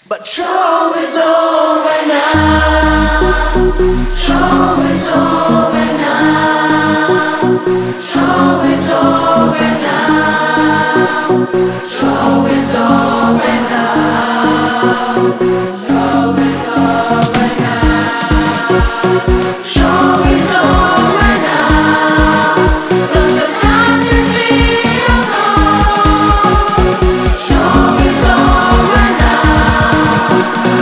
But show is over now. Show is over now. Show is over now. Show is over now. Show is over now. Show is over now. Those who come to see us all. Show is over now.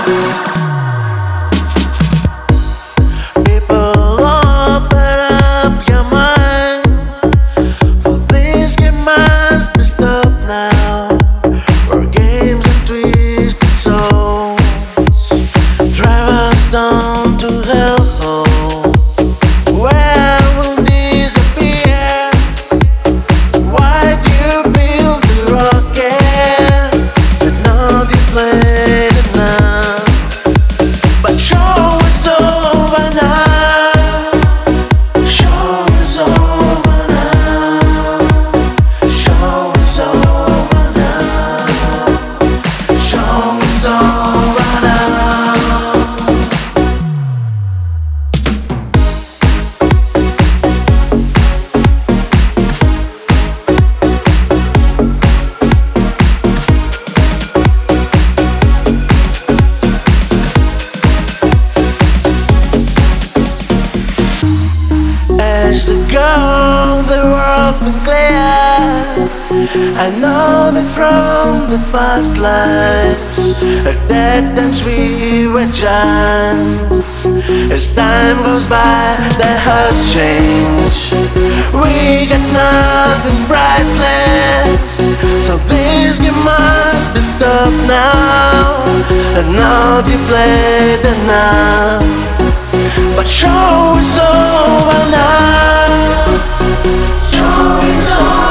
People, open up your mind, for this game must be stopped now. For games and twisted souls drive us down to hellhole, where we'll disappear. Why do you build the rocket but not you played enough? But show is over now. Show is over now. Show is over now. Show is over now. As to go, the world's been clear. I know that from the past lives, a dead ends we were giants. As time goes by, the hearts change. We got nothing priceless, so this game must be stopped now. And now you played enough. But show is over now. Show is over.